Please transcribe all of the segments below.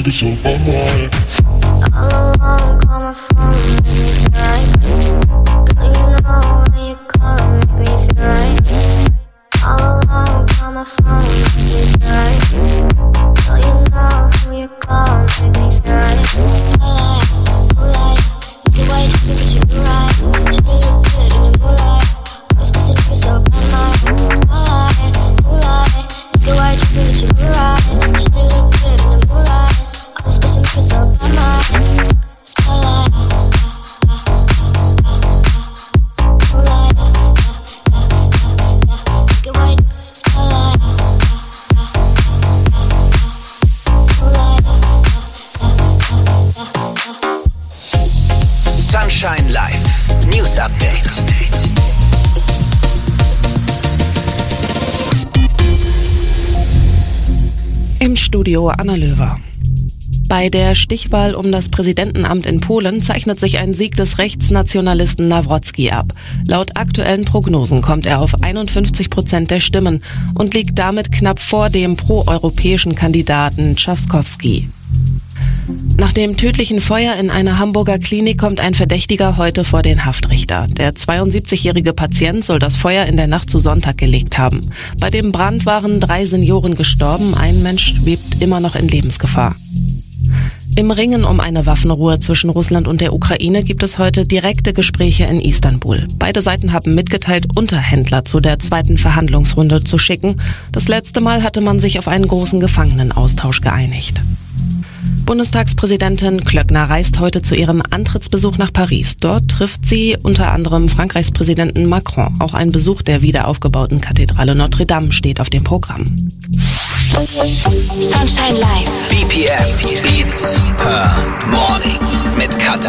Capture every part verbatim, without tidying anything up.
niggas so on my all alone, call my phone, make me feel right. Girl, you know when you call, make me feel right. All alone, call my phone, make me feel right. Girl, you know when you call, make me feel right. Spotlight, moonlight, look at why you tripping, get you right. She really look good in the moonlight. All these pussy niggas so bad, my spotlight, moonlight, look at why you tripping, get you right. She really look good in the moonlight. All these pussy niggas so bad, my spotlight. Sunshine Live News Update. Im Studio Anna Löwer. Bei der Stichwahl um das Präsidentenamt in Polen zeichnet sich ein Sieg des Rechtsnationalisten Nawrocki ab. Laut aktuellen Prognosen kommt er auf einundfünfzig Prozent der Stimmen und liegt damit knapp vor dem proeuropäischen Kandidaten Trzaskowski. Nach dem tödlichen Feuer in einer Hamburger Klinik kommt ein Verdächtiger heute vor den Haftrichter. Der zweiundsiebzigjährige Patient soll das Feuer in der Nacht zu Sonntag gelegt haben. Bei dem Brand waren drei Senioren gestorben, ein Mensch schwebt immer noch in Lebensgefahr. Im Ringen um eine Waffenruhe zwischen Russland und der Ukraine gibt es heute direkte Gespräche in Istanbul. Beide Seiten haben mitgeteilt, Unterhändler zu der zweiten Verhandlungsrunde zu schicken. Das letzte Mal hatte man sich auf einen großen Gefangenenaustausch geeinigt. Bundestagspräsidentin Klöckner reist heute zu ihrem Antrittsbesuch nach Paris. Dort trifft sie unter anderem Frankreichs Präsidenten Macron. Auch ein Besuch der wiederaufgebauten Kathedrale Notre Dame steht auf dem Programm. Sunshine Live. B P M. Beats per Morning. Mit Kata.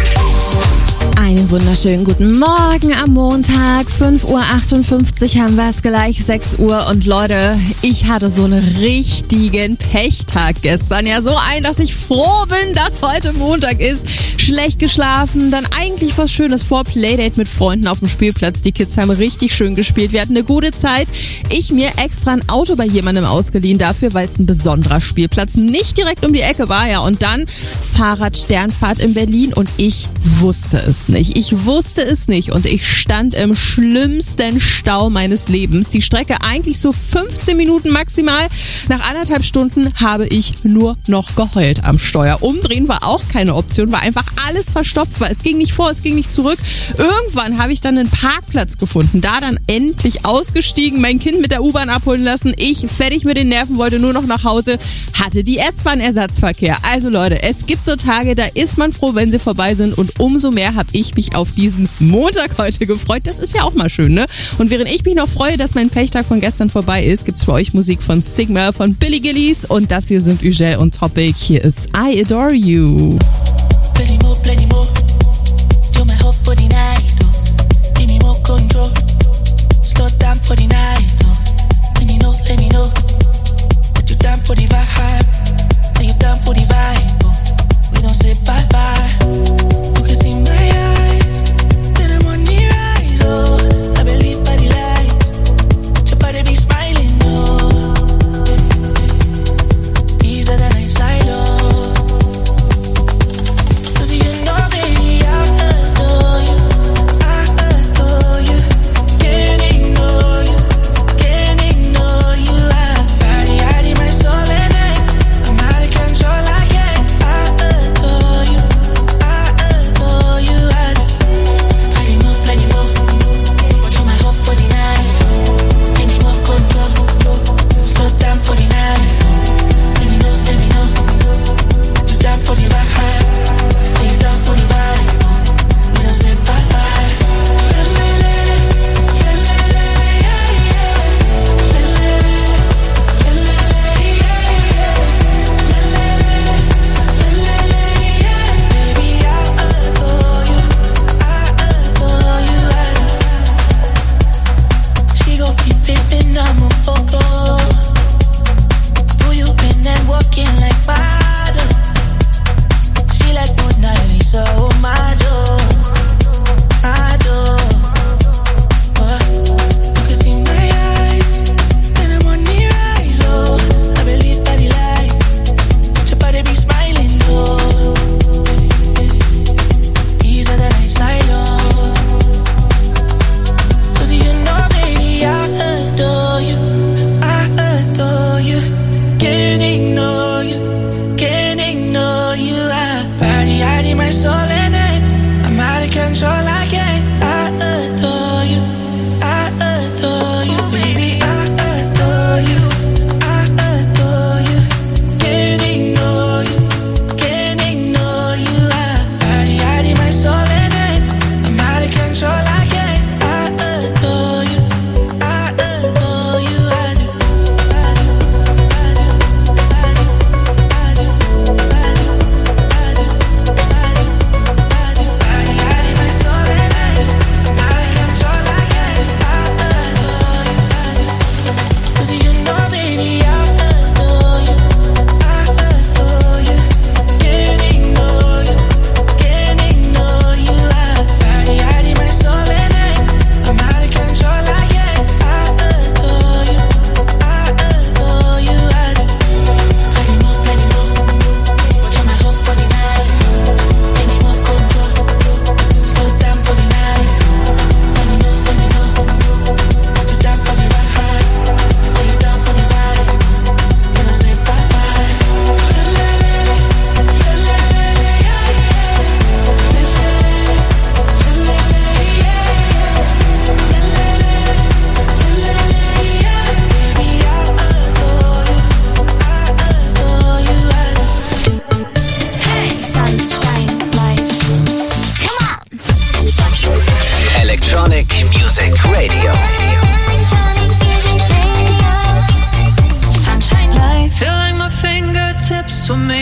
Einen wunderschönen guten Morgen am Montag. fünf Uhr achtundfünfzig haben wir es gleich, sechs Uhr. Und Leute, ich hatte so einen richtigen Pechtag gestern. Ja, so ein, dass ich froh bin, dass heute Montag ist. Schlecht geschlafen, dann eigentlich was Schönes vor. Playdate mit Freunden auf dem Spielplatz. Die Kids haben richtig schön gespielt. Wir hatten eine gute Zeit. Ich mir extra ein Auto bei jemandem ausgeliehen dafür, weil es ein besonderer Spielplatz nicht direkt um die Ecke war. Ja, und dann Fahrradsternfahrt in Berlin und ich wusste es nicht. Ich wusste es nicht und ich stand im schlimmsten Stau meines Lebens. Die Strecke eigentlich so fünfzehn Minuten maximal. Nach anderthalb Stunden habe ich nur noch geheult am Steuer. Umdrehen war auch keine Option, war einfach alles verstopft. Es ging nicht vor, es ging nicht zurück. Irgendwann habe ich dann einen Parkplatz gefunden. Da dann endlich ausgestiegen, mein Kind mit der U-Bahn abholen lassen. Ich, fertig mit den Nerven, wollte nur noch nach Hause. Hatte die S-Bahn-Ersatzverkehr. Also Leute, es gibt so Tage, da ist man froh, wenn sie vorbei sind. Und umso mehr habe ich mich auf diesen Montag heute gefreut. Das ist ja auch mal schön, ne? Und während ich mich noch freue, dass mein Pechtag von gestern vorbei ist, gibt's für euch Musik von Sigma, von Billy Gillies und das hier sind Ugel und Topic. Hier ist I Adore You. Plenty more, plenty more. Do my hope for the night, oh. Give me more control. Slow down for the night, oh. Let me know, let me know. That you down for the vibe. That you down for the vibe, oh. We don't say bye bye. You can see my eyes. That I'm on the rise, oh. I believe by the light. That your body be smiling, oh. Easier than I silo.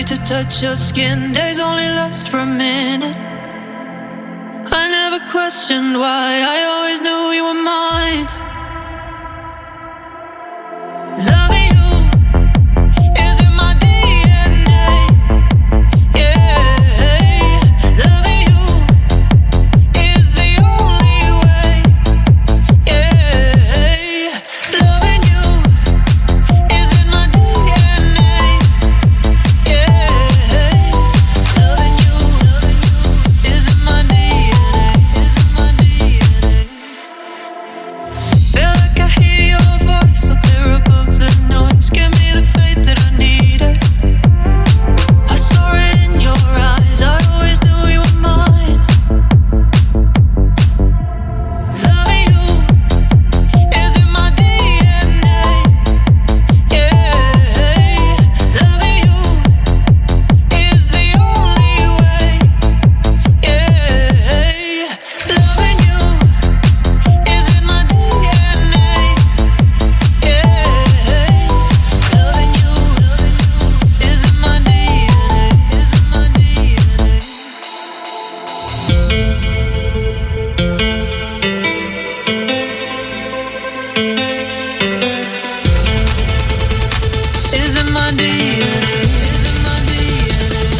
way to touch your skin. Days only last for a minute. I never questioned why, I always knew you were mine. Loving you is in my D N A. Yeah, loving you is the only way. Yeah, loving you is in my D N A. Yeah, loving you, loving you is in my D N A. Is in my D N A. Feel like I hear your voice so clear above the noise. Give me the faith that I needed. I saw it in your eyes. I always knew you were mine. Loving you is in my D N A. Yeah, loving you is the only way. Yeah, loving you is in my D N A. Yeah, loving you, loving you is in my D N A. Is in my D N A. Is in my D N A. Is in my D N A.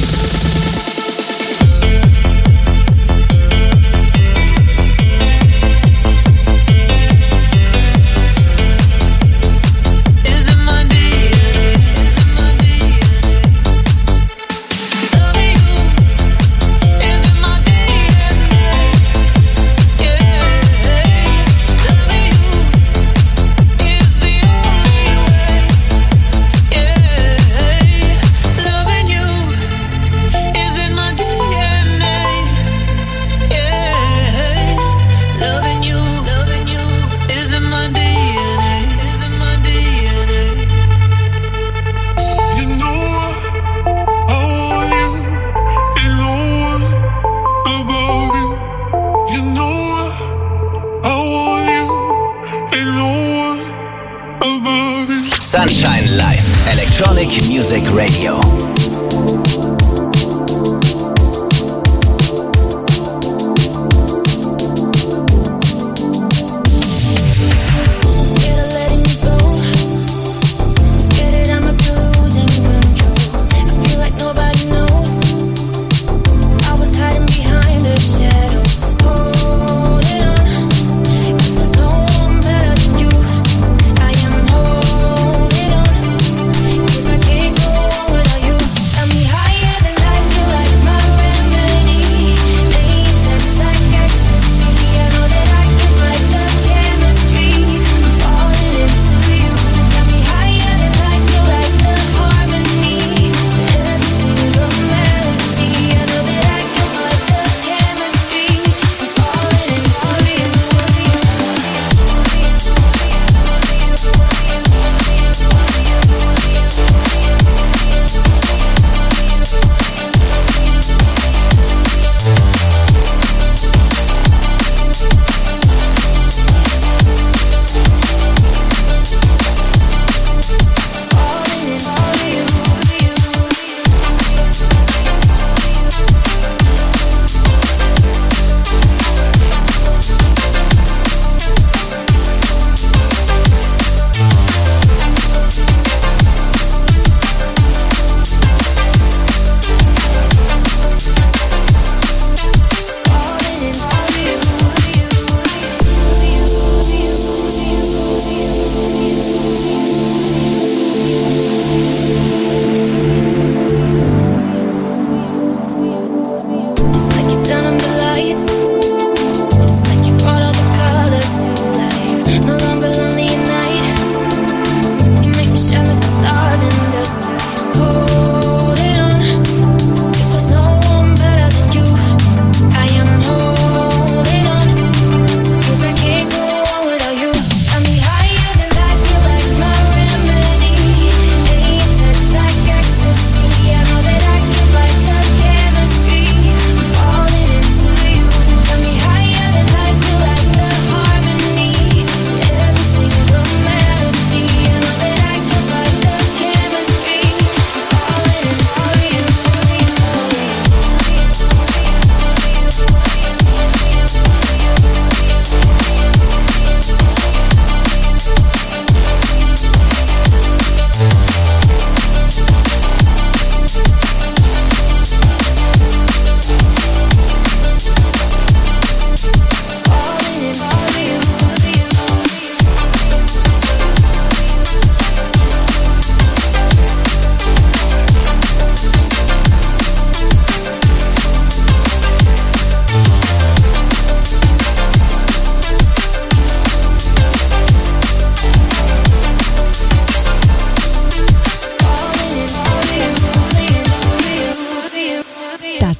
Is in my D N A. Is in my D N A. Loving you is in my D N A. Yeah, loving you is the only way. Yeah, loving you is in my D N A. Yeah, loving you, loving you is in my D N A. Is in my D N A. You know I want you, ain't no one above you. You know I want you, ain't no one above you. Sunshine Live, Electronic Music Radio. Scared of letting you go. Scared that I might be losing control. I feel like nobody knows. I was hiding behind the shadows, holding on. 'Cause there's no one better than you. I am holding on. 'Cause I can't go on without you.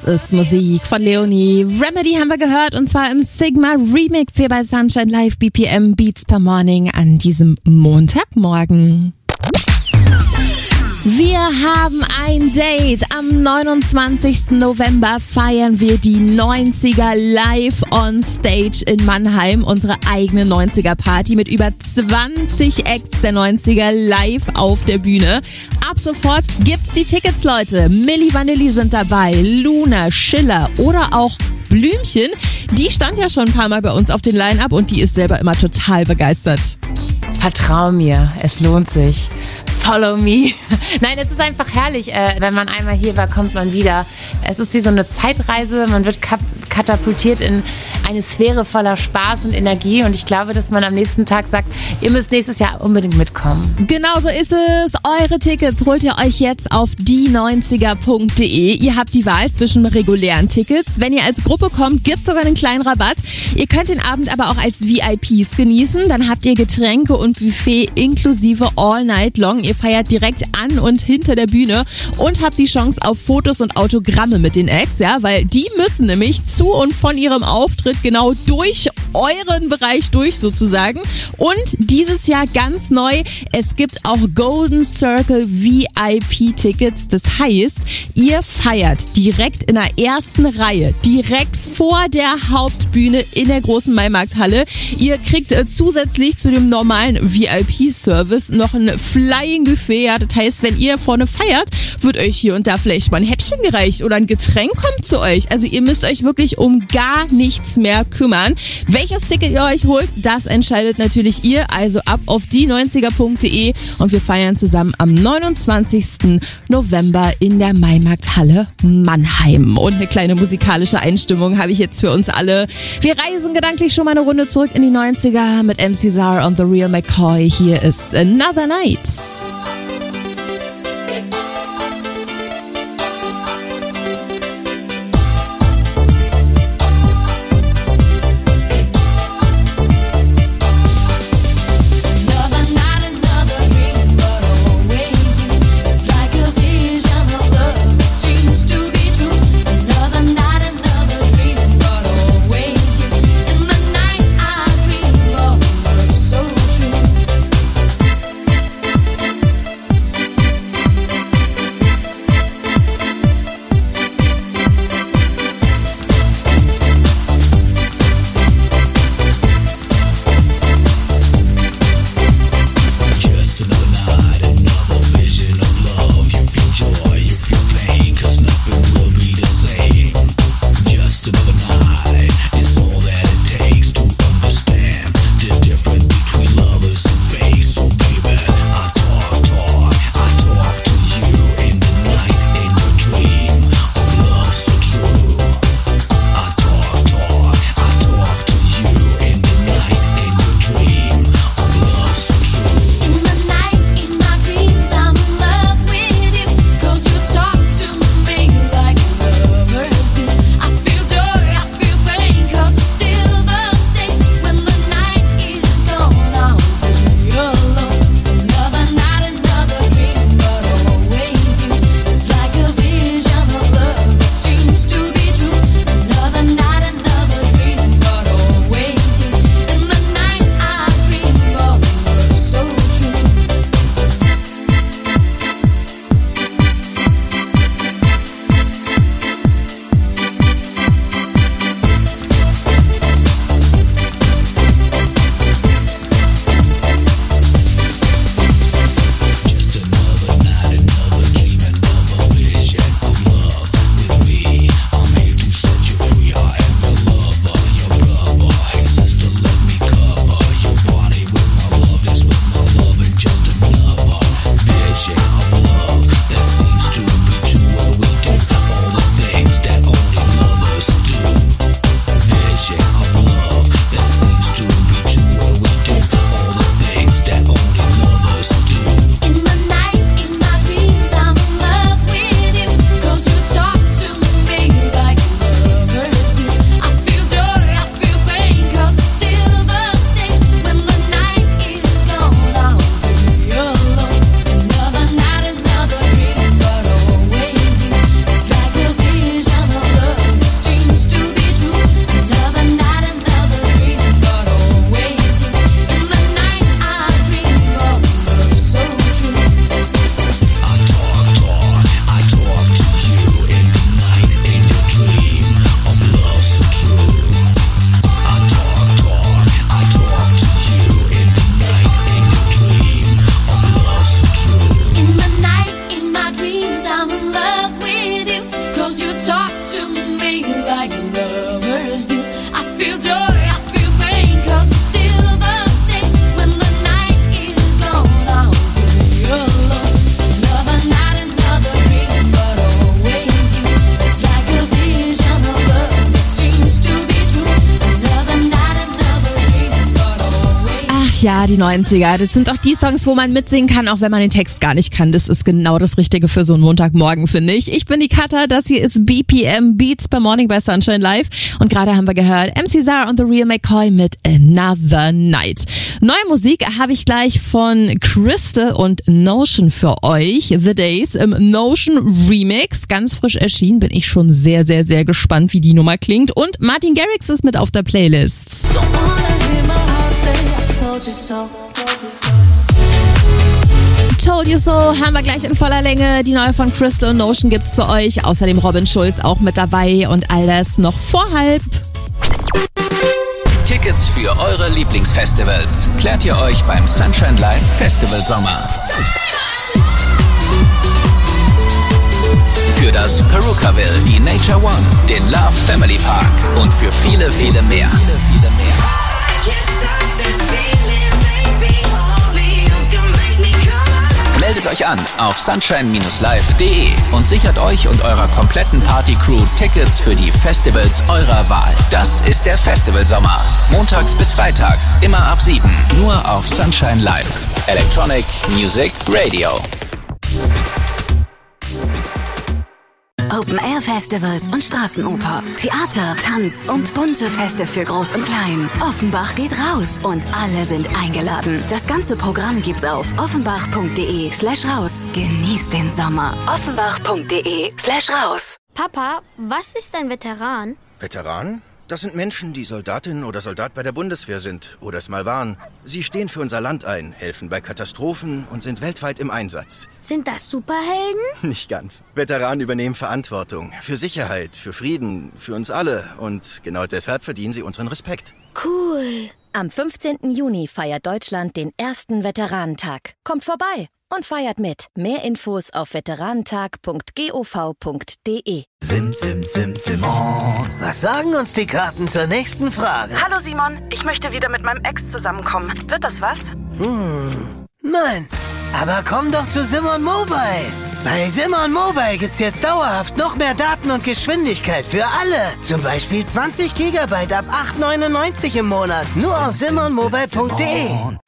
Das ist Musik von Leonie. Remedy haben wir gehört und zwar im Sigma Remix hier bei Sunshine Live B P M Beats per Morning an diesem Montagmorgen. Wir haben ein Date. Am neunundzwanzigsten November feiern wir die neunziger live on stage in Mannheim. Unsere eigene neunziger Party mit über zwanzig Acts der neunziger live auf der Bühne. Ab sofort gibt's die Tickets, Leute. Milli Vanilli sind dabei, Luna, Schiller oder auch Blümchen. Die stand ja schon ein paar Mal bei uns auf den Line-Up und die ist selber immer total begeistert. Vertrau mir, es lohnt sich. Follow me. Nein, es ist einfach herrlich. Äh, wenn man einmal hier war, kommt man wieder. Es ist wie so eine Zeitreise. Man wird kap- katapultiert in eine Sphäre voller Spaß und Energie. Und ich glaube, dass man am nächsten Tag sagt, ihr müsst nächstes Jahr unbedingt mitkommen. Genau so ist es. Eure Tickets holt ihr euch jetzt auf die neunziger punkt de. Ihr habt die Wahl zwischen regulären Tickets. Wenn ihr als Gruppe kommt, gibt's sogar einen kleinen Rabatt. Ihr könnt den Abend aber auch als V I Ps genießen. Dann habt ihr Getränke und Buffet inklusive all night long. Ihr feiert direkt an und hinter der Bühne und habt die Chance auf Fotos und Autogramme mit den Acts, ja, weil die müssen nämlich zu und von ihrem Auftritt genau durch euren Bereich durch sozusagen. Und dieses Jahr ganz neu, es gibt auch Golden Circle V I P-Tickets. Das heißt, ihr feiert direkt in der ersten Reihe, direkt vor der Hauptbühne in der großen Maimarkthalle. Ihr kriegt äh, zusätzlich zu dem normalen V I P-Service noch ein Flying Buffet. Ja, das heißt, wenn ihr vorne feiert, wird euch hier und da vielleicht mal ein Häppchen gereicht oder ein Getränk kommt zu euch. Also ihr müsst euch wirklich um gar nichts mehr kümmern. Welches Ticket ihr euch holt, das entscheidet natürlich ihr. Also ab auf die neunziger punkt de und wir feiern zusammen am neunundzwanzigsten November in der Maimarkthalle Mannheim. Und eine kleine musikalische Einstimmung habe ich jetzt für uns alle. Wir reisen gedanklich schon mal eine Runde zurück in die neunziger mit M C Zar und The Real McCoy. Hier ist Another Night. So true. ja, die neunziger. Das sind auch die Songs, wo man mitsingen kann, auch wenn man den Text gar nicht kann. Das ist genau das Richtige für so einen Montagmorgen, finde ich. Ich bin die Katha, das hier ist B P M Beats per Morning bei Sunshine Live. Und gerade haben wir gehört M C Zara und The Real McCoy mit Another Night. Neue Musik habe ich gleich von Crystal und Notion für euch. The Days im Notion Remix. Ganz frisch erschienen. Bin ich schon sehr, sehr, sehr gespannt, wie die Nummer klingt. Und Martin Garrix ist mit auf der Playlist. Told You So haben wir gleich in voller Länge. Die neue von Crystal und Notion gibt's für euch. Außerdem Robin Schulz auch mit dabei und all das noch vor halb. Tickets für eure Lieblingsfestivals klärt ihr euch beim Sunshine Live Festival Sommer. Für das Perukaville, die Nature One, den Love Family Park und für viele, viele mehr. Viele, viele mehr. Meldet euch an auf sunshine live punkt de und sichert euch und eurer kompletten Party-Crew Tickets für die Festivals eurer Wahl. Das ist der Festivalsommer. Montags bis freitags, immer ab sieben. Nur auf Sunshine Live. Electronic Music Radio. Open-Air-Festivals und Straßenoper, Theater, Tanz und bunte Feste für Groß und Klein. Offenbach geht raus und alle sind eingeladen. Das ganze Programm gibt's auf offenbach.de slash raus. Genießt den Sommer. offenbach.de slash raus. Papa, was ist ein Veteran? Veteran? Das sind Menschen, die Soldatin oder Soldat bei der Bundeswehr sind oder es mal waren. Sie stehen für unser Land ein, helfen bei Katastrophen und sind weltweit im Einsatz. Sind das Superhelden? Nicht ganz. Veteranen übernehmen Verantwortung für Sicherheit, für Frieden, für uns alle. Und genau deshalb verdienen sie unseren Respekt. Cool. Am fünfzehnten Juni feiert Deutschland den ersten Veteranentag. Kommt vorbei und feiert mit. Mehr Infos auf veteranentag punkt gov punkt de. Sim, sim, sim, Simon. Was sagen uns die Karten zur nächsten Frage? Hallo Simon, ich möchte wieder mit meinem Ex zusammenkommen. Wird das was? Hm, nein. Aber komm doch zu Simon Mobile. Bei Simon Mobile gibt's jetzt dauerhaft noch mehr Daten und Geschwindigkeit für alle. Zum Beispiel zwanzig Gigabyte ab acht neunundneunzig im Monat. Nur auf simon mobile punkt de.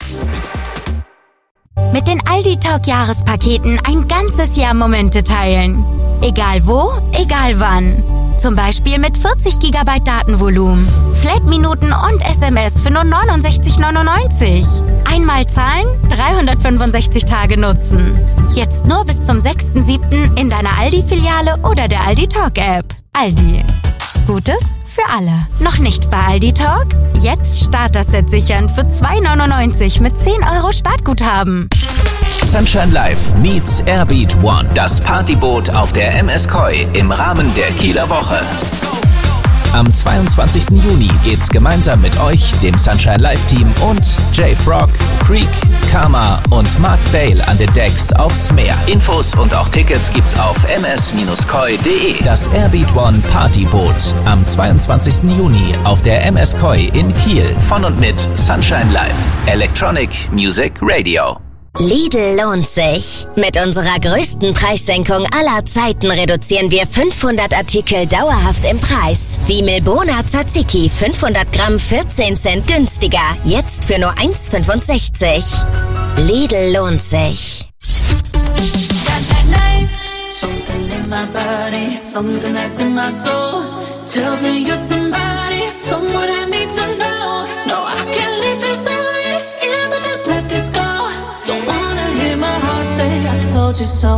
Mit den Aldi Talk Jahrespaketen ein ganzes Jahr Momente teilen. Egal wo, egal wann. Zum Beispiel mit vierzig Gigabyte Datenvolumen, Flat-Minuten und S M S für nur neunundsechzig neunundneunzig. Einmal zahlen, dreihundertfünfundsechzig Tage nutzen. Jetzt nur bis zum sechsten siebten in deiner Aldi-Filiale oder der Aldi Talk App. Aldi. Gutes für alle. Noch nicht bei Aldi Talk? Jetzt Starter-Set sichern für zwei neunundneunzig mit zehn Euro Startguthaben. Sunshine Live meets Airbeat One. Das Partyboot auf der M S Koi im Rahmen der Kieler Woche. Am zweiundzwanzigsten Juni geht's gemeinsam mit euch, dem Sunshine Live Team und J-Frog, Creek, Karma und Mark Bale an den Decks aufs Meer. Infos und auch Tickets gibt's auf m s koi punkt de. Das Airbeat One Partyboot am zweiundzwanzigsten Juni auf der M S Koi in Kiel. Von und mit Sunshine Live. Electronic Music Radio. Lidl lohnt sich. Mit unserer größten Preissenkung aller Zeiten reduzieren wir fünfhundert Artikel dauerhaft im Preis. Wie Milbona Tzatziki, fünfhundert Gramm, vierzehn Cent günstiger. Jetzt für nur eins fünfundsechzig. Lidl lohnt sich. Sunshine Life. Something in my body, something that's in my soul tells me you're somebody, someone I need to know. No, I can't leave this away if I just let this go. Don't wanna hear my heart say I told you so.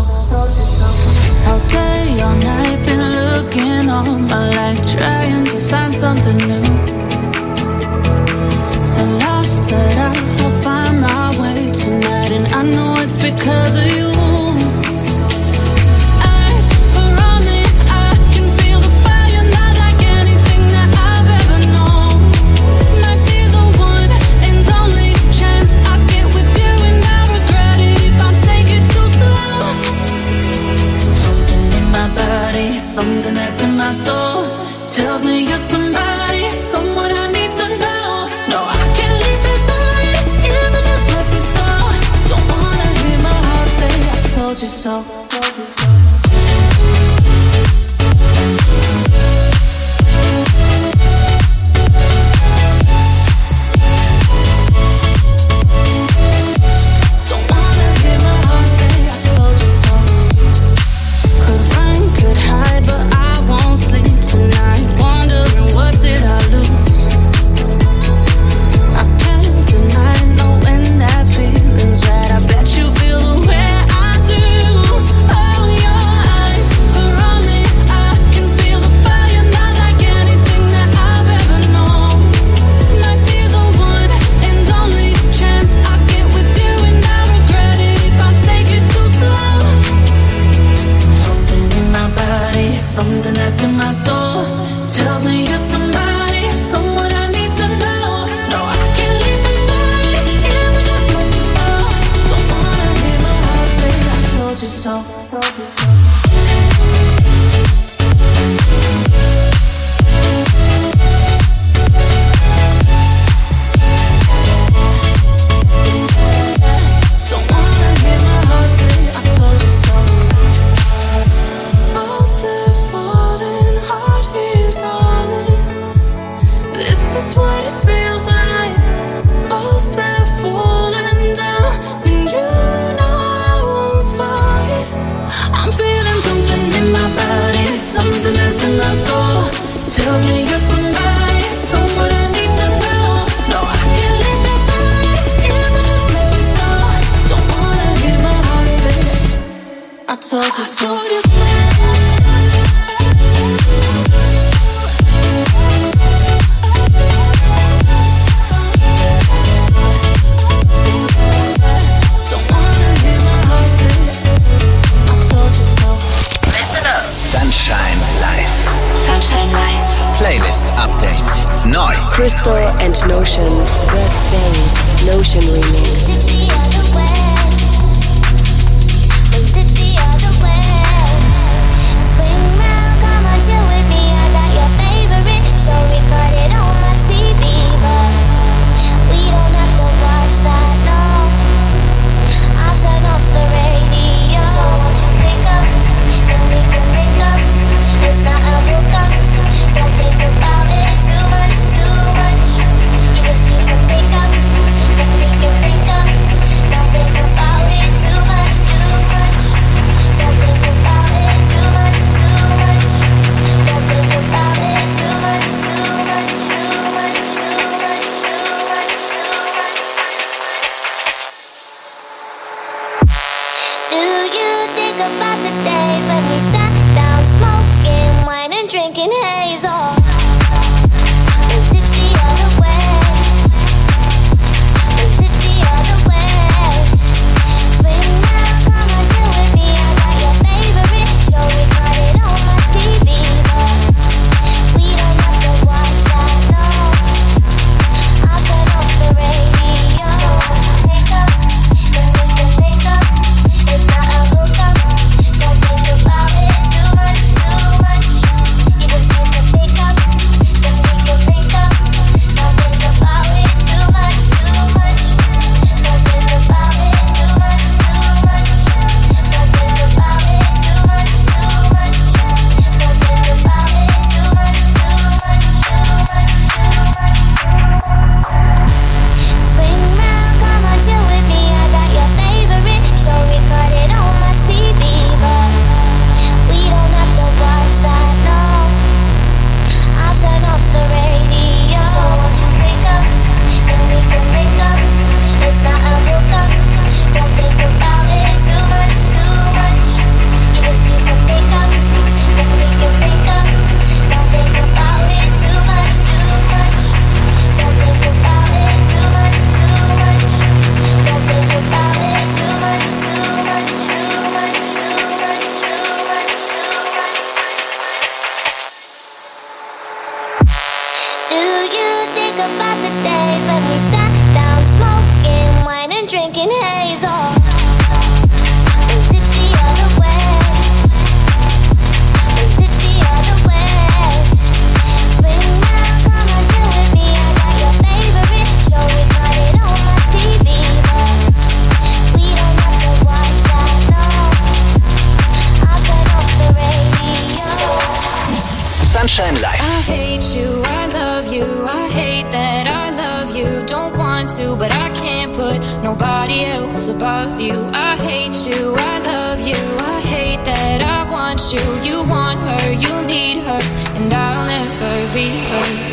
Okay, all night been looking all my life, trying to find something new. So lost, but I'll find my way tonight, and I know it's because of you. Something that's in my soul tells me you're somebody, someone I need to know. No, I can't leave this away if I just let this go. Don't wanna hear my heart say I told you so. you so. Don't wanna hear my heart say I told you so. Mostly falling, heart is on it. This is what it feels like. Mostly falling down, and you know I won't fight. I'm feeling something in my body, something that's in my soul. Tells me you're somebody, someone I need to know. No, I can't let this slide, even just make me start. Don't wanna hear my heart say I told you so. Sunshine Live. Sunshine Live. Playlist Update. Neu. Crystal and Notion. Good Days. Notion Remix. Sunshine Live. I hate you, I love you, I hate that I love you. Don't want to, but I can't put nobody else above you. I hate you, I love you, I hate that I want you. You want her, you need her, and I'll never be her.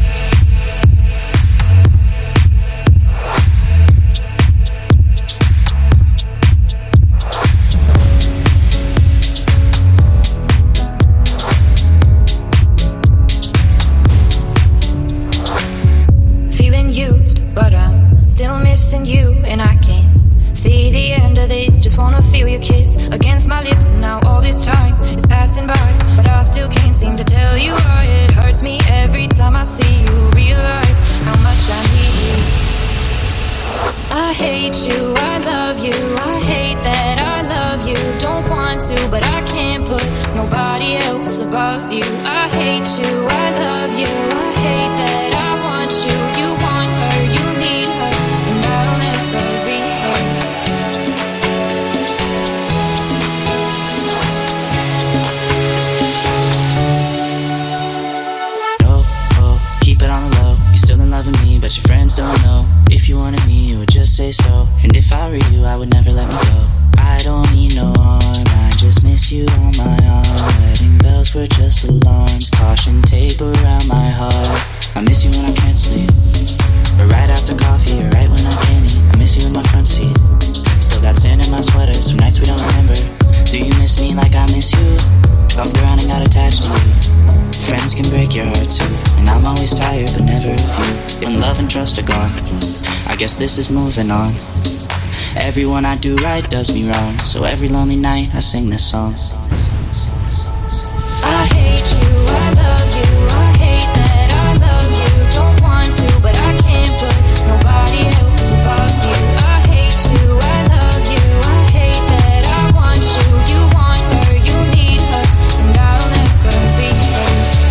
Missing you and I can't see the end of it. Just wanna feel your kiss against my lips, and now all this time is passing by, but I still can't seem to tell you why. It hurts me every time I see you, realize how much I need you. I hate you, I love you, I hate that I love you. Don't to, but I can't put nobody else above you. I hate you, I love you, I hate that I want you. You want her, you need her, and I'll never be her. No, oh, keep it on the low. You still in love with me, but your friends don't know. If you wanted me, you would just say so. And if I were you, I would never let me go. I don't need no harm, I just miss you on my arm. Wedding bells were just alarms, caution tape around my heart. I miss you when I can't sleep, or right after coffee, or right when I can't eat. I miss you in my front seat, still got sand in my sweaters from nights we don't remember. Do you miss me like I miss you? Off the ground and got attached to you. Friends can break your heart too, and I'm always tired but never of you. When love and trust are gone, I guess this is moving on. Everyone I do right does me wrong, so every lonely night I sing this song. I hate you, I love you, I hate that I love you. Don't want to, but I can't put nobody else above you. I hate you, I love you, I hate that I want you. You want her, you need her, and I'll never be her.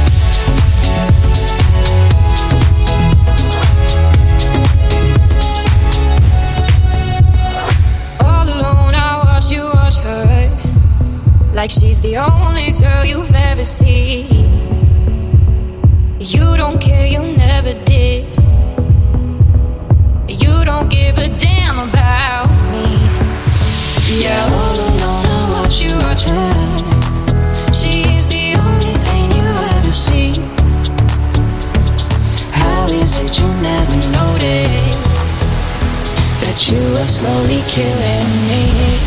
All alone I watch you watch her, like she's the only girl you've ever seen. You don't care, you never did. You don't give a damn about me. Yeah, all alone I watch you watch her. She's the only thing you ever see. How is it you never notice that you are slowly killing me?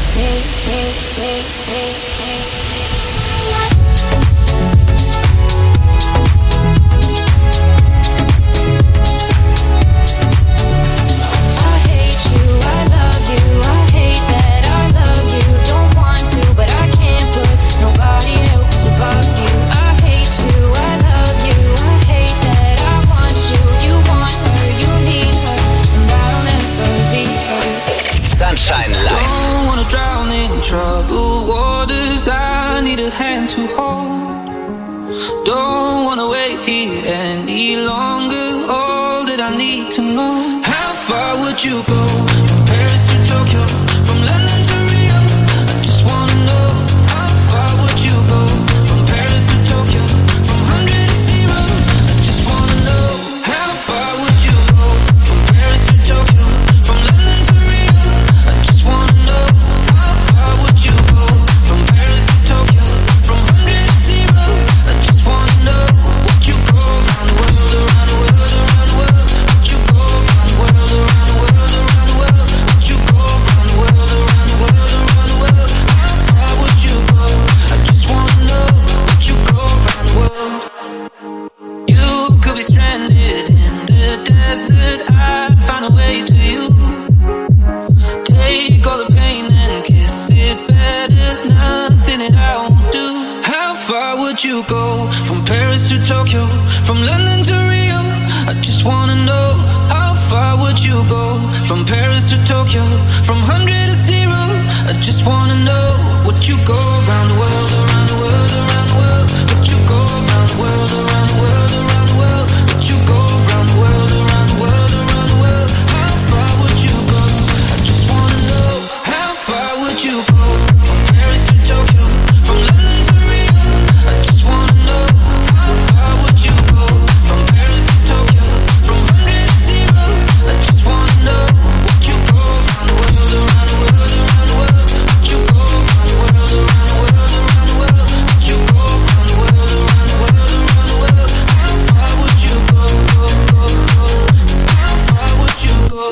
Sunshine Live. Don't wanna drown in troubled waters. I need a hand to hold. Don't wanna wait here any longer. All that I need to know. How far would you go? From Paris to Tokyo, from London to Rio. I just wanna know. How far would you go? From Paris to Tokyo, from hundred to zero. I just wanna know. How far would you go? From Paris to Tokyo, from London to Rio. I just wanna know. How far would you go? From Paris to Tokyo, from hundred to zero. I just wanna know. Would you go around the world, around the world, around the world? Would you go around the world, around the world, around the world? Would you go around the world, around the world, around the world? How far would you go? I just wanna know. Would you go around the world? You could be stranded in the desert. I'd find a way to you. Take all the pain and kiss it better. Nothing that I won't do. How far would you go? From Paris to Tokyo, from London to Rio. I just wanna know. How far would you go? From Paris to Tokyo, from hundred to zero. I just wanna know. Would you go around the world, around the world, around the world? Would you go around the world, around the world, around the world? Would you go around the world, around the world, around the world? How far would you go? I just wanna know. How far would you go? From Paris to Tokyo, from London to Rio. I just wanna know. How far would you go? From Paris to Tokyo, from hundred to zero. I just wanna know. Would you go around the world, around the world, around the world? Would you go around the world, around the world, around the world? Would you go around the world, around the world, around the world? How far would you go? Go, go, go? How far would you go?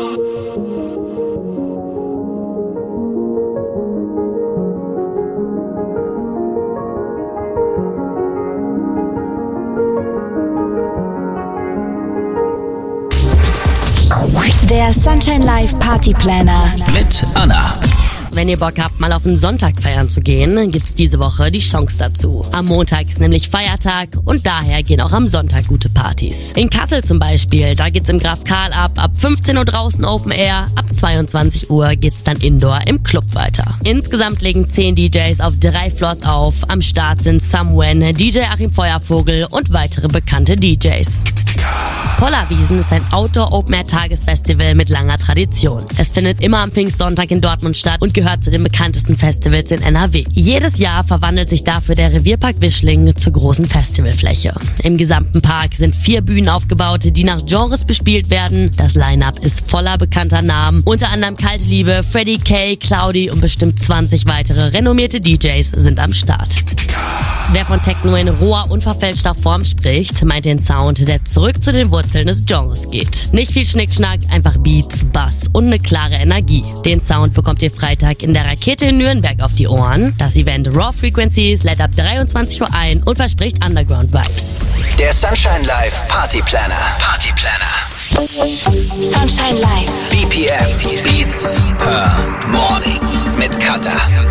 Der Sunshine Live Party Planner Mit Anna. Wenn ihr Bock habt, mal auf den Sonntag feiern zu gehen, gibt's diese Woche die Chance dazu. Am Montag ist nämlich Feiertag und daher gehen auch am Sonntag gute Partys. In Kassel zum Beispiel, da geht's im Graf Karl ab, ab fünfzehn Uhr draußen Open Air, ab zweiundzwanzig Uhr geht's dann Indoor im Club weiter. Insgesamt legen zehn D Js auf drei Floors auf. Am Start sind Samwen, D J Achim Feuervogel und weitere bekannte D Js. Pollerwiesen ist ein Outdoor-Open-Air-Tagesfestival mit langer Tradition. Es findet immer am Pfingstsonntag in Dortmund statt und gehört zu den bekanntesten Festivals in N R W. Jedes Jahr verwandelt sich dafür der Revierpark Wischling zur großen Festivalfläche. Im gesamten Park sind vier Bühnen aufgebaut, die nach Genres bespielt werden. Das Line-Up ist voller bekannter Namen, unter anderem Kalte Liebe, Freddie K, Cloudy und bestimmt zwanzig weitere renommierte D Js sind am Start. Wer von Techno in roher, unverfälschter Form spricht, meint den Sound, der zurück zu den Wurzeln des Genres geht. Nicht viel Schnickschnack, einfach Beats, Bass und eine klare Energie. Den Sound bekommt ihr Freitag in der Rakete in Nürnberg auf die Ohren. Das Event Raw Frequencies lädt ab dreiundzwanzig Uhr ein und verspricht Underground-Vibes. Der Sunshine Live Party Planner. Party Planner. Sunshine Live. B P M. Beats per Morning. Mit Katha.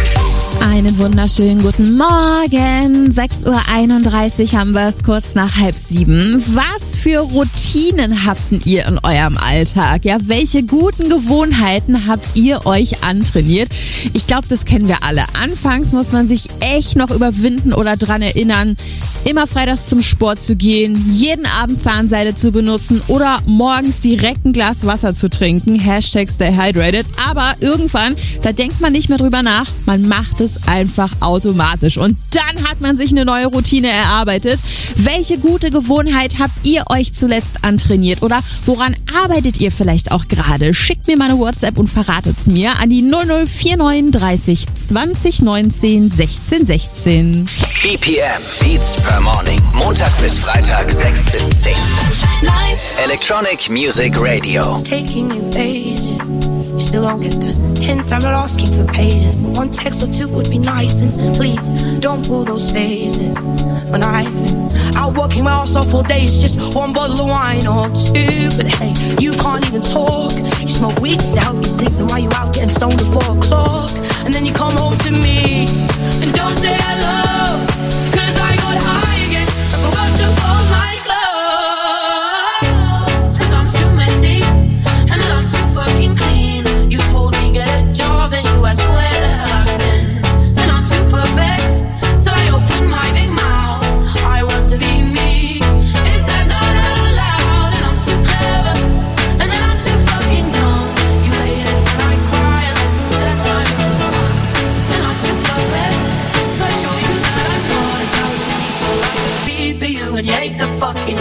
Einen wunderschönen guten Morgen. sechs Uhr einunddreißig haben wir es, kurz nach halb sieben. Was für Routinen habt ihr in eurem Alltag? Ja, welche guten Gewohnheiten habt ihr euch antrainiert? Ich glaube, das kennen wir alle. Anfangs muss man sich echt noch überwinden oder dran erinnern, immer freitags zum Sport zu gehen, jeden Abend Zahnseide zu benutzen oder morgens direkt ein Glas Wasser zu trinken. Hashtag stay hydrated. Aber irgendwann, da denkt man nicht mehr drüber nach. Man macht es einfach automatisch. Und dann hat man sich eine neue Routine erarbeitet. Welche gute Gewohnheit habt ihr euch zuletzt antrainiert? Oder woran arbeitet ihr vielleicht auch gerade? Schickt mir mal eine WhatsApp und verratet es mir an die null null vier neun dreißig zwanzig neunzehn sechzehn sechzehn. B P M. Beats per Morning. Montag bis Freitag sechs bis zehn. Electronic Music Radio. Taking you ages. You still don't get the hint. I'm not asking for pages. One text or two would be nice. And please don't pull those faces. When I've been out working my ass off all day, it's just one bottle of wine or two. But hey, you can't even talk. You smoke weed just to help you sleep. Then why you out getting stoned at four o'clock? And then you come home to me and don't say hello. Cause I got high again. I forgot to fold my clothes. Cause I'm too messy and then I'm too fucking clean. You told me get a job and you asked where the hell I've been. And I'm too perfect till I open my big mouth. I want to be me. Is that not allowed? And I'm too clever and then I'm too fucking dumb. You hate it when I cry and this is that time of the month. And I'm too perfect till I show you that I'm not a thousand people I could be for you and you hate the fucking.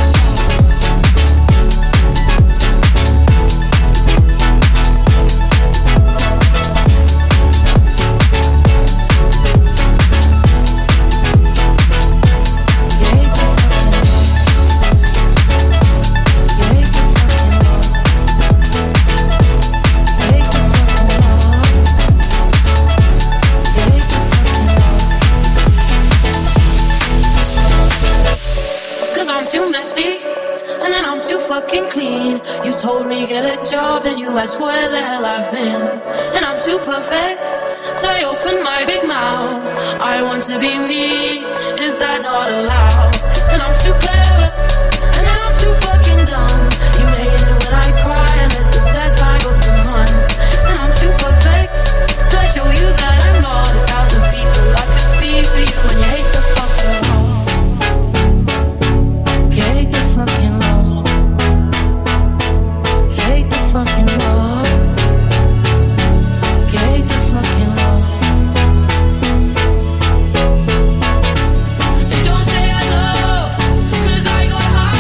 Told me get a job and you asked where the hell I've been. And I'm too perfect till I open my big mouth. I want to be me, is that not allowed? And I'm too clever and then I'm too fucking dumb. You hate it when I cry and this is that time of the month. And I'm too perfect till I show you that I'm not a thousand people I could be for you. And you hate the fucking law. You hate the fucking law. Fucking love. You hate the fucking love. And don't say I love, cause I got high.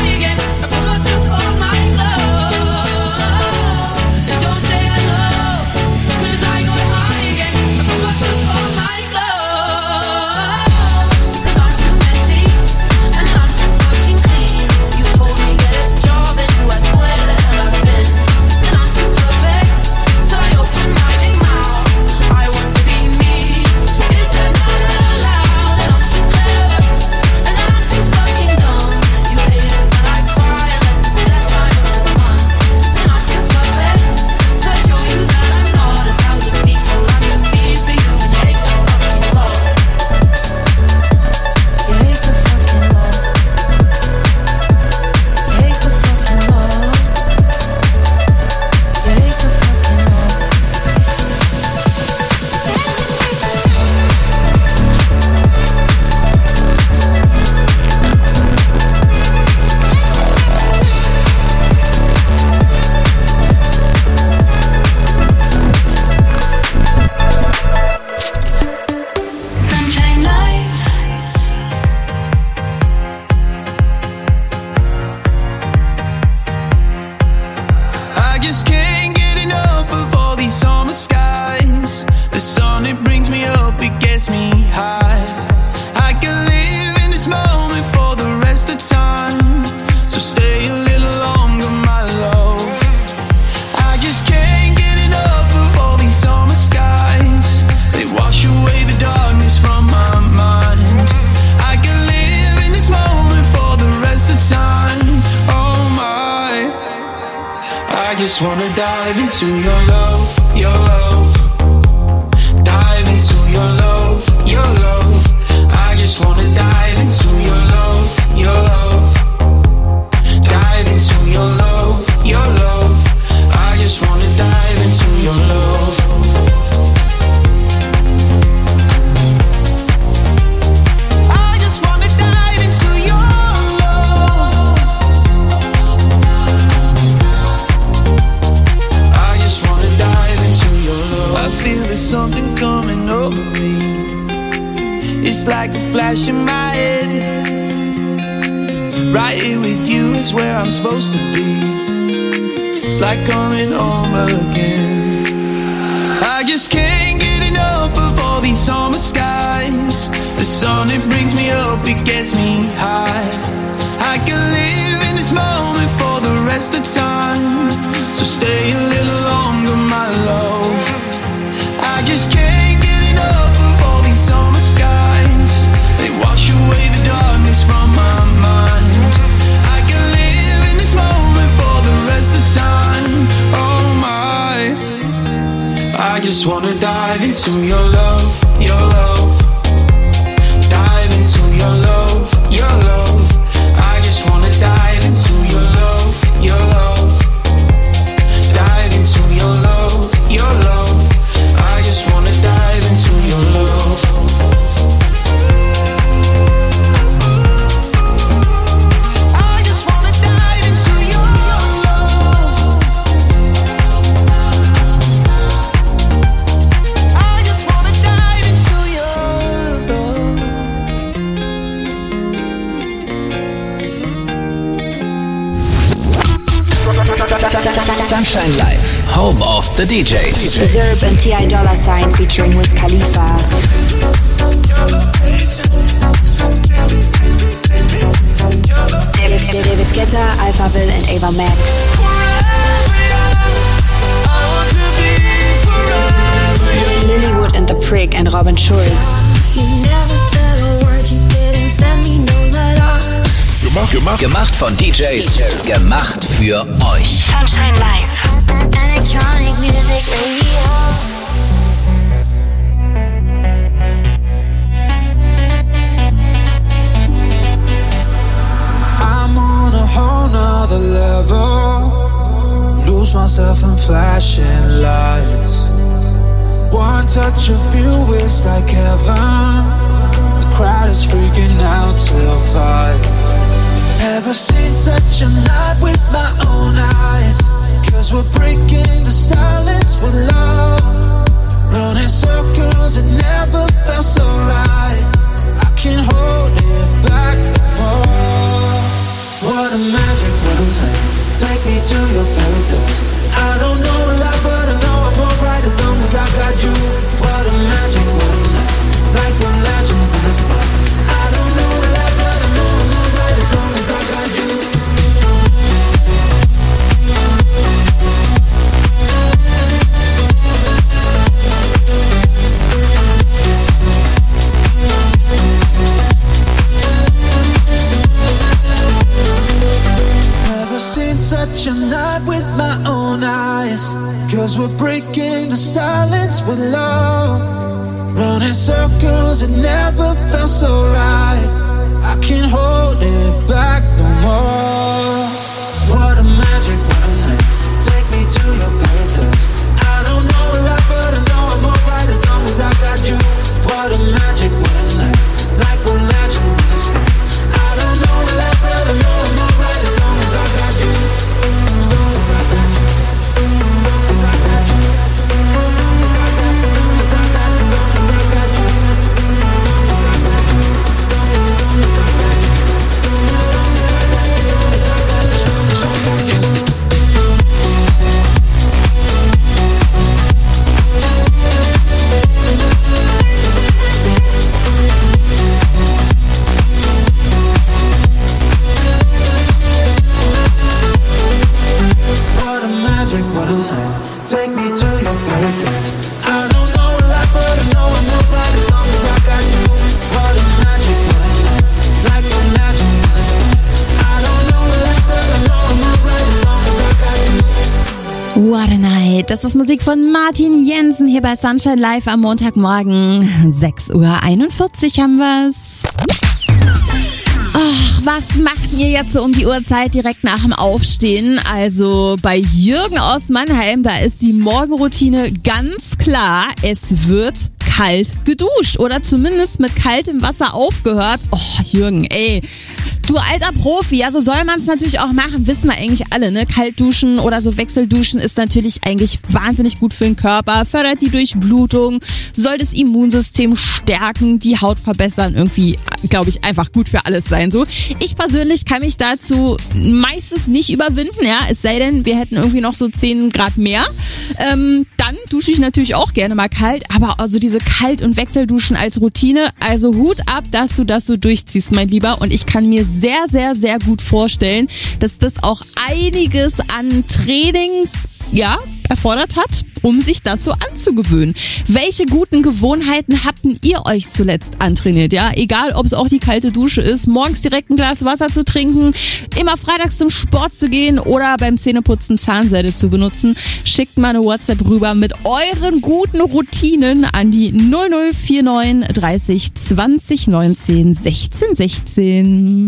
dive into your love, your love. Dive into your love, your love. I just wanna dive into your love, your love. Dive into your love, your love. I just wanna dive into your love. I just wanna dive into your love. I just wanna dive into your love. I feel there's something coming over me. It's like a flash in my head. Right here with you is where I'm supposed to be. It's like coming home again. I just can't get enough of all these summer skies. The sun, it brings me up, it gets me high. I can live in this moment for the rest of time. So stay a little longer, my love. I just can't get enough of all these summer skies. They wash away the darkness from my mind. I can live in this moment for the rest of time. Oh my, I just wanna dive into your love, your love. Dive into your love, your love. I just wanna dive into your love, your love. Dive into your love, your love. I just wanna dive into your love. I just wanna dive into your love. I just wanna dive into your love. Sunshine Live, home of the D Js. Zerb and T I Dollar Sign featuring Wiz Khalifa. David, David Guetta, Alphaville and Ava Max. Lilywood and The Prick and Robin Schulz. You never said a word, you didn't send me no letter. Gemacht, gemacht. Gemacht von D Js, gemacht für euch. Sunshine Live. Electronic music radio. I'm on a whole nother level. Lose myself in flashing lights. One touch of you is like heaven. The crowd is freaking out till five. Never seen such a night with my own eyes. Cause we're breaking the silence with love. Running circles, it never felt so right. I can't hold it back no more. What a magic, what a night. Take me to your paradise. I don't know a lot, but I know I'm alright as long as I got you. What a magic, what a night. Like we're legends in the sky. I don't know a lot, but I know I'm alright as long as I got you. Never seen such a night with my own eyes. Cause we're breaking the silence with love. Running circles, it never felt so right. I can't hold it back no more. What a magic, what a night. Take me to your paradise. I don't know a lot, but I know I'm alright as long as I got you. What a magic, what a night. Like we're legends in the sky. I don't know a lot, but I know I'm alright as long as I got you. Heartbeat. Das ist Musik von Martin Jensen hier bei Sunshine Live am Montagmorgen. sechs Uhr einundvierzig haben wir's. Ach, was macht ihr jetzt so um die Uhrzeit direkt nach dem Aufstehen? Also bei Jürgen aus Mannheim, da ist die Morgenroutine ganz klar. Es wird kalt geduscht oder zumindest mit kaltem Wasser aufgehört. Oh, Jürgen, ey. Du alter Profi, ja, so soll man es natürlich auch machen, wissen wir eigentlich alle, ne? Kalt duschen oder so Wechselduschen ist natürlich eigentlich wahnsinnig gut für den Körper, fördert die Durchblutung, soll das Immunsystem stärken, die Haut verbessern, irgendwie, glaube ich, einfach gut für alles sein, so. Ich persönlich kann mich dazu meistens nicht überwinden, ja, es sei denn, wir hätten irgendwie noch so zehn Grad mehr, ähm, dann dusche ich natürlich auch gerne mal kalt, aber also diese Kalt- und Wechselduschen als Routine, also Hut ab, dass du das so durchziehst, mein Lieber, und ich kann mir sehr, sehr, sehr gut vorstellen, dass das auch einiges an Training, ja, erfordert hat, um sich das so anzugewöhnen. Welche guten Gewohnheiten habt ihr euch zuletzt antrainiert, ja? Egal, ob es auch die kalte Dusche ist, morgens direkt ein Glas Wasser zu trinken, immer freitags zum Sport zu gehen oder beim Zähneputzen Zahnseide zu benutzen. Schickt mal eine WhatsApp rüber mit euren guten Routinen an die null null vier neun dreißig zwanzig neunzehn sechzehn sechzehn.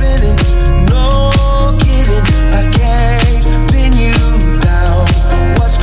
What's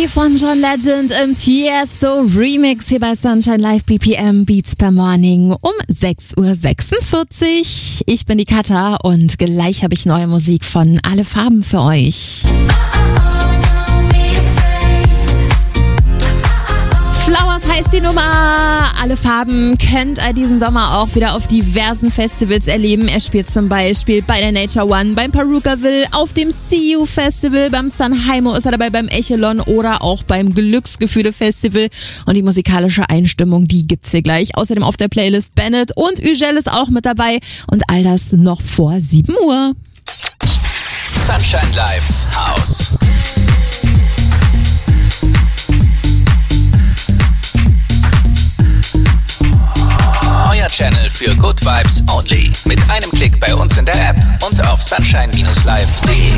Free von John Legend im Tiesto Remix hier bei Sunshine Live B P M Beats per Morning um sechs Uhr sechsundvierzig. Ich bin die Katha und gleich habe ich neue Musik von Alle Farben für euch. Flowers heißt die Nummer. Alle Farben könnt ihr diesen Sommer auch wieder auf diversen Festivals erleben. Er spielt zum Beispiel bei der Nature One, beim Perukaville, auf dem See You Festival, beim Sanheimo ist er dabei, beim Echelon oder auch beim Glücksgefühle Festival. Und die musikalische Einstimmung, die gibt's hier gleich. Außerdem auf der Playlist Bennett und Ugel ist auch mit dabei. Und all das noch vor sieben Uhr. Sunshine Live House. Euer Channel für Good Vibes Only. Mit einem Klick bei uns in der App und auf sunshine Bindestrich live punkt de.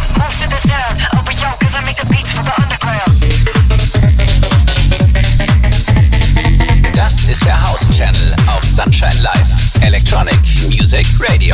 Das ist der House Channel auf Sunshine Live. Electronic Music Radio.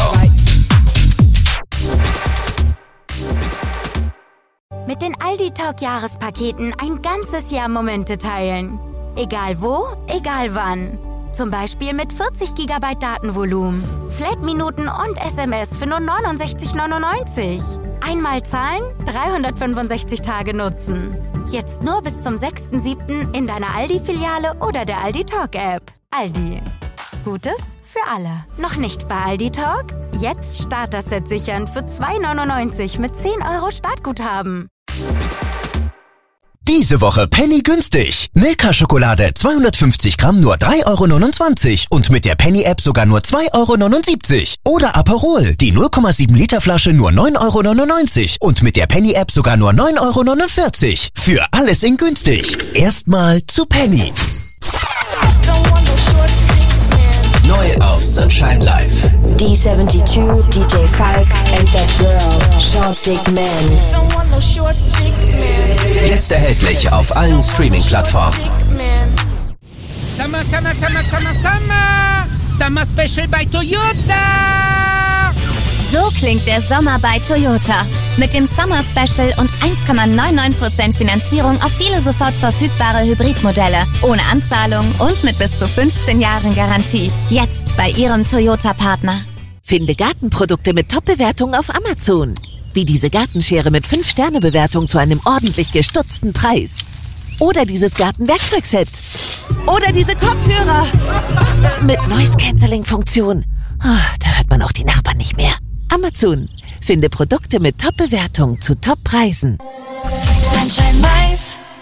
Mit den Aldi Talk Jahrespaketen ein ganzes Jahr Momente teilen. Egal wo, egal wann. Zum Beispiel mit vierzig Gigabyte Datenvolumen, Flat-Minuten und S M S für nur neunundsechzig neunundneunzig. Einmal zahlen, dreihundertfünfundsechzig Tage nutzen. Jetzt nur bis zum sechsten siebten in deiner Aldi-Filiale oder der Aldi Talk App. Aldi. Gutes für alle. Noch nicht bei Aldi Talk? Jetzt Starter-Set sichern für zwei neunundneunzig mit zehn Euro Startguthaben. Diese Woche Penny günstig. Milka-Schokolade zweihundertfünfzig Gramm nur drei Euro neunundzwanzig und mit der Penny-App sogar nur zwei Euro neunundsiebzig. Oder Aperol, die null Komma sieben Liter Flasche nur neun Euro neunundneunzig und mit der Penny-App sogar nur neun Euro neunundvierzig. Für alles in günstig. Erstmal zu Penny. Neu auf Sunshine Live. D zweiundsiebzig, D J Falk and that girl, Short Dick Man. Jetzt erhältlich auf allen Streaming-Plattformen. Summer, Summer, Summer, Summer, Summer! Summer Special bei Toyota! So klingt der Sommer bei Toyota. Mit dem Summer Special und eins Komma neunundneunzig Prozent Finanzierung auf viele sofort verfügbare Hybridmodelle. Ohne Anzahlung und mit bis zu fünfzehn Jahren Garantie. Jetzt bei Ihrem Toyota-Partner. Finde Gartenprodukte mit Top-Bewertungen auf Amazon. Wie diese Gartenschere mit fünf Sterne Bewertung zu einem ordentlich gestutzten Preis. Oder dieses Gartenwerkzeugset. Oder diese Kopfhörer. Mit Noise-Canceling-Funktion. Oh, da hört man auch die Nachbarn nicht mehr. Amazon. Finde Produkte mit Top-Bewertung zu Top-Preisen. Sunshine Live.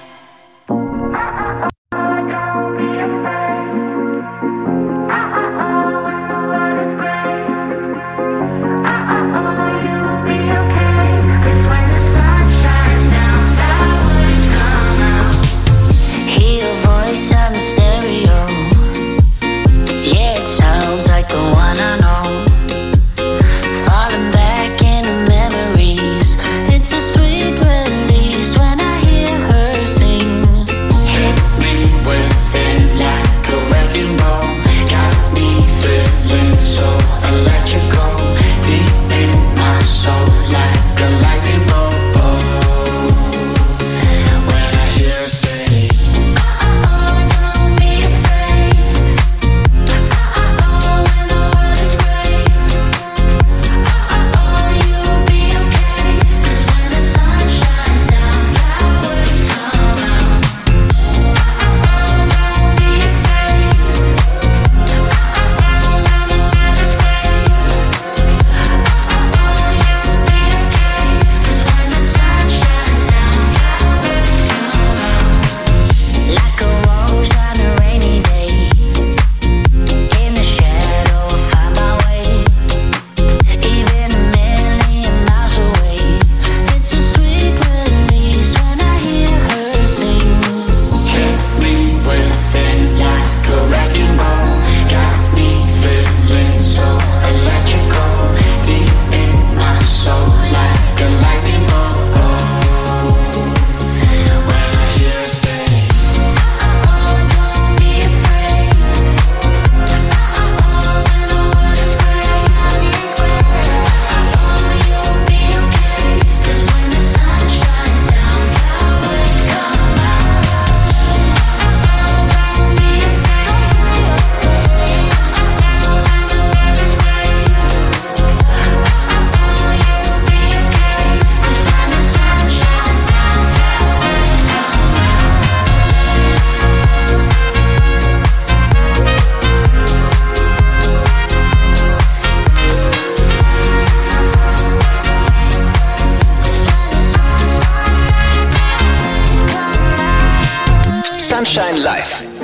Hear a voice on the stereo. Yeah, it sounds like the one I know. Falling back into memories. It's a sweet release when I hear her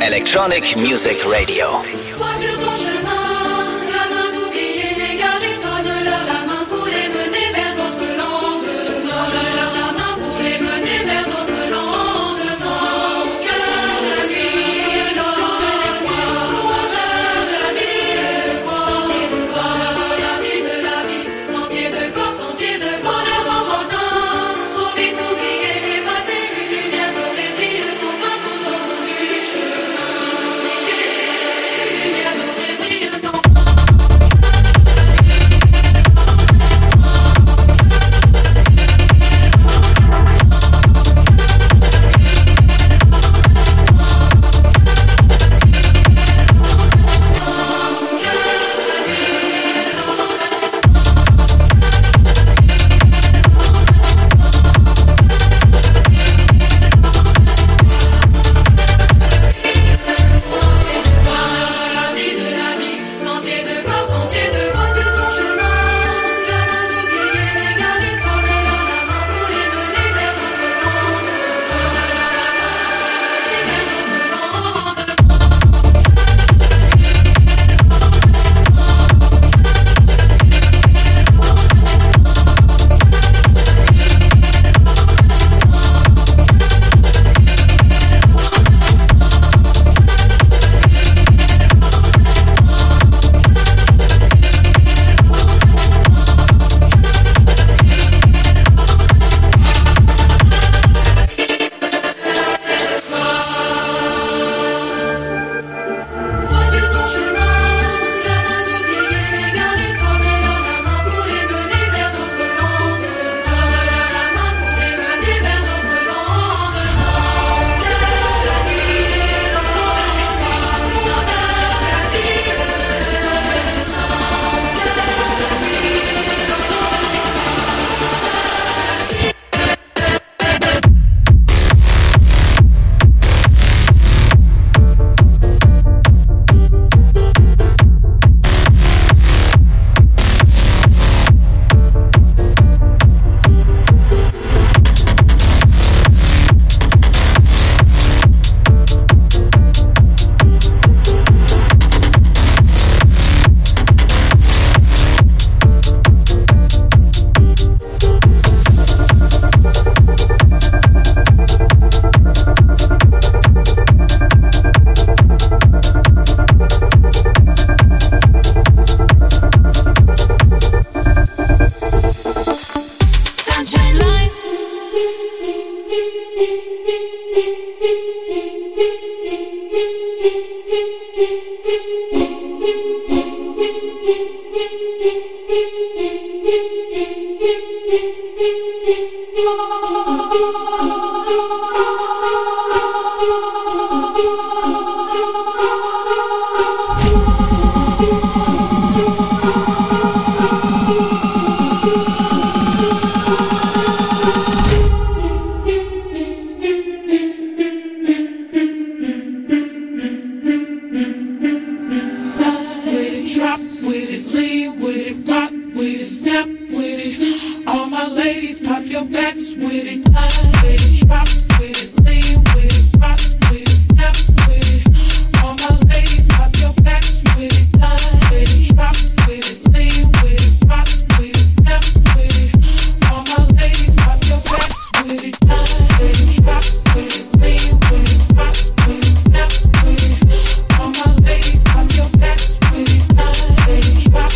Electronic Music Radio. Vois sur ton chemin, gamins oubliés, n'égarés, donne-leur la main pour les mener vers d'autres landes. Donne-leur la main pour les mener vers d'autres landes. Sans cœur de la vie, loin de l'espoir, loin de la vie, sentier de gloire, la vie de la vie, sentier de gloire, sentier de bonheur enfantin, trop vite oublié, effacé, une lumière dorée brille sans fin tout au bout du chemin.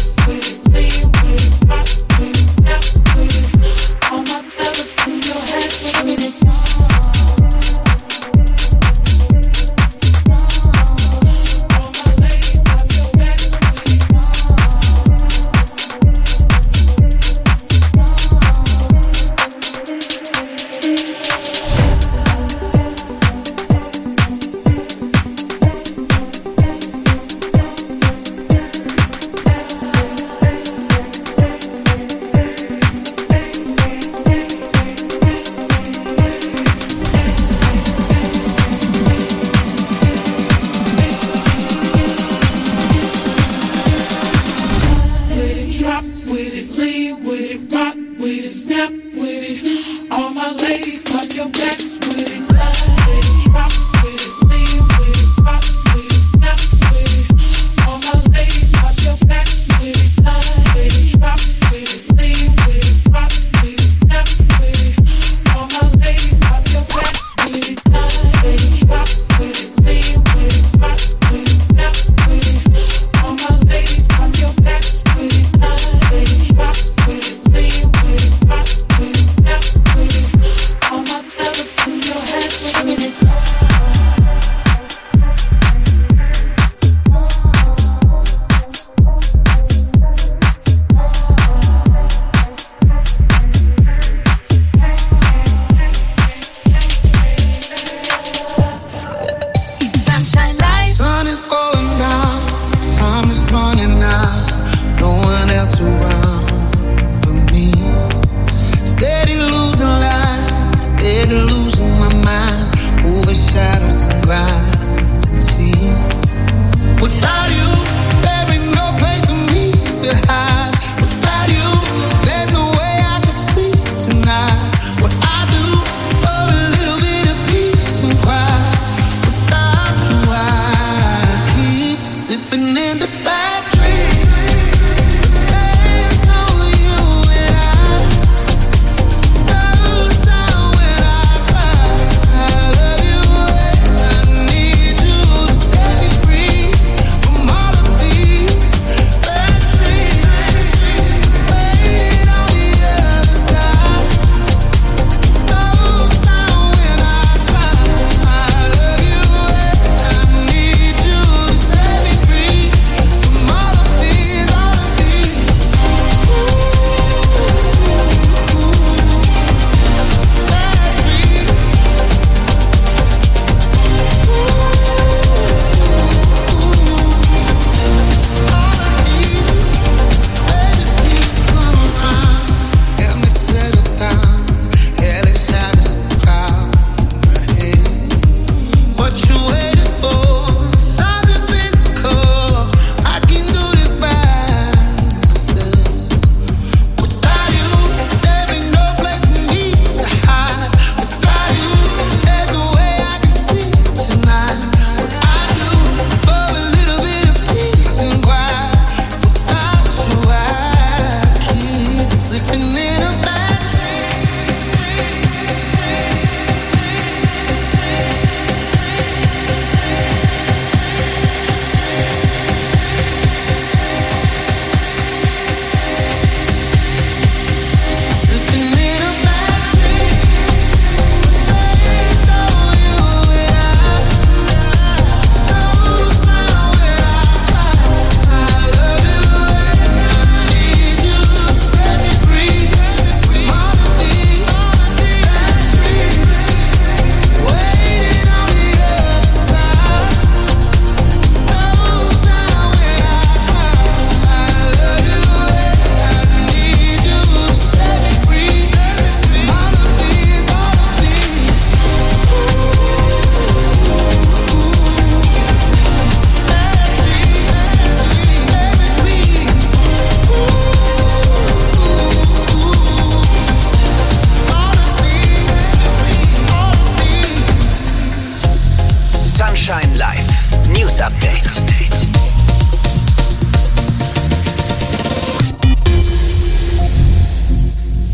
Your head.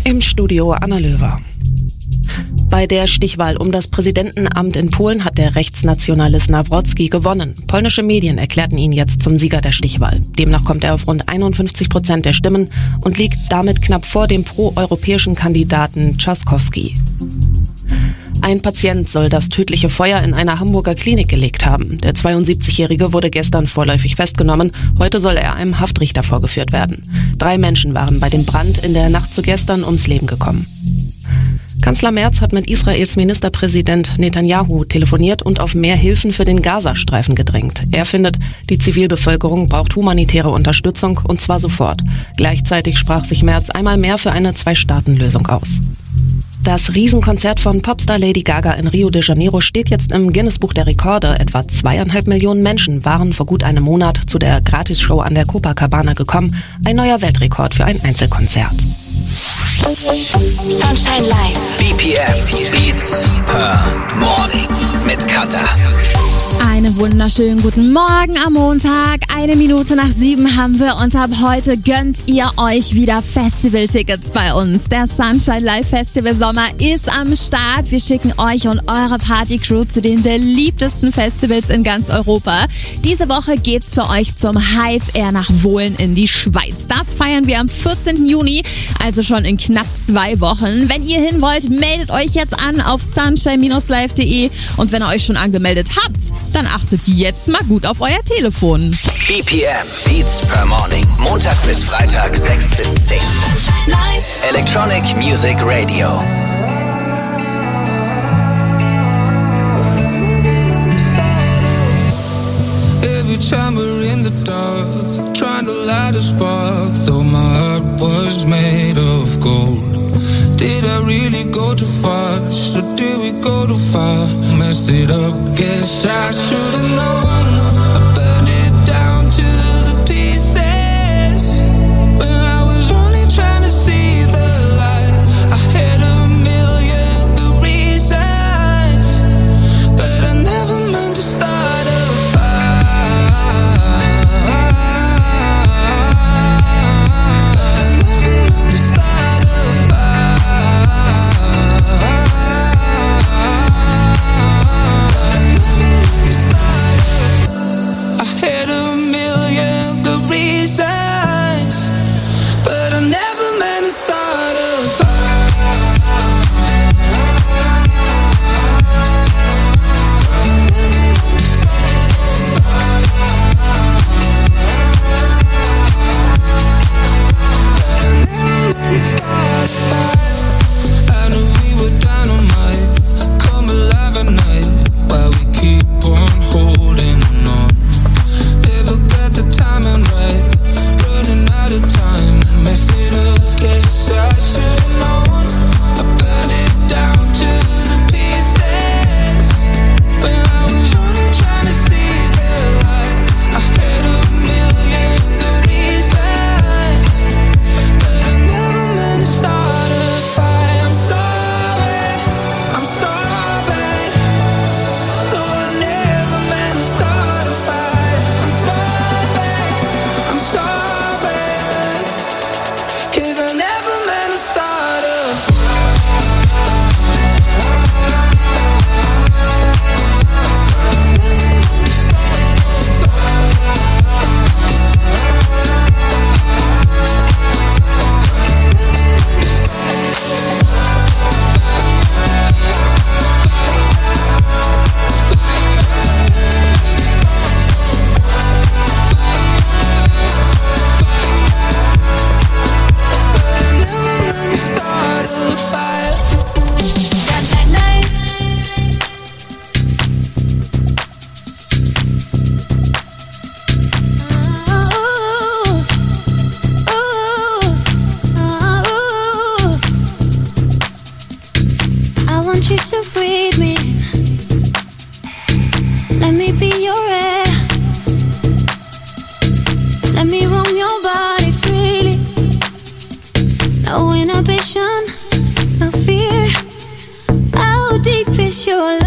Im Studio Anna Löwer. Bei der Stichwahl um das Präsidentenamt in Polen hat der Rechtsnationalist Nawrocki gewonnen. Polnische Medien erklärten ihn jetzt zum Sieger der Stichwahl. Demnach kommt er auf rund einundfünfzig Prozent der Stimmen und liegt damit knapp vor dem proeuropäischen Kandidaten Trzaskowski. Ein Patient soll das tödliche Feuer in einer Hamburger Klinik gelegt haben. Der zweiundsiebzigjährige wurde gestern vorläufig festgenommen. Heute soll er einem Haftrichter vorgeführt werden. Drei Menschen waren bei dem Brand in der Nacht zu gestern ums Leben gekommen. Kanzler Merz hat mit Israels Ministerpräsident Netanyahu telefoniert und auf mehr Hilfen für den Gazastreifen gedrängt. Er findet, die Zivilbevölkerung braucht humanitäre Unterstützung und zwar sofort. Gleichzeitig sprach sich Merz einmal mehr für eine Zwei-Staaten-Lösung aus. Das Riesenkonzert von Popstar Lady Gaga in Rio de Janeiro steht jetzt im Guinness-Buch der Rekorde. Etwa zweieinhalb Millionen Menschen waren vor gut einem Monat zu der Gratisshow an der Copacabana gekommen. Ein neuer Weltrekord für ein Einzelkonzert. Sunshine Live. B P M. Beats per Morning. Mit Katha. Einen wunderschönen guten Morgen am Montag. Eine Minute nach sieben haben wir und ab heute gönnt ihr euch wieder Festivaltickets bei uns. Der Sunshine Live Festival Sommer ist am Start. Wir schicken euch und eure Partycrew zu den beliebtesten Festivals in ganz Europa. Diese Woche geht's für euch zum Hive Air nach Wohlen in die Schweiz. Das feiern wir am vierzehnten Juni, also schon in knapp zwei Wochen. Wenn ihr hin wollt, meldet euch jetzt an auf sunshine Bindestrich live punkt de und wenn ihr euch schon angemeldet habt, dann achtet jetzt mal gut auf euer Telefon. B P M Beats per Morning. Montag bis Freitag sechs bis zehn. Electronic Music Radio. Every time we're in the dark, trying to light a spark, though my heart was made of gold. Did I really go too fast, or did we go too far? Messed it up, guess I should've known. I burned it down to the pieces, when I was only trying to see the light. I had a million good reasons, but I never meant to start a fire. I never meant to start a fire. No inhibition, no fear. How deep is your love?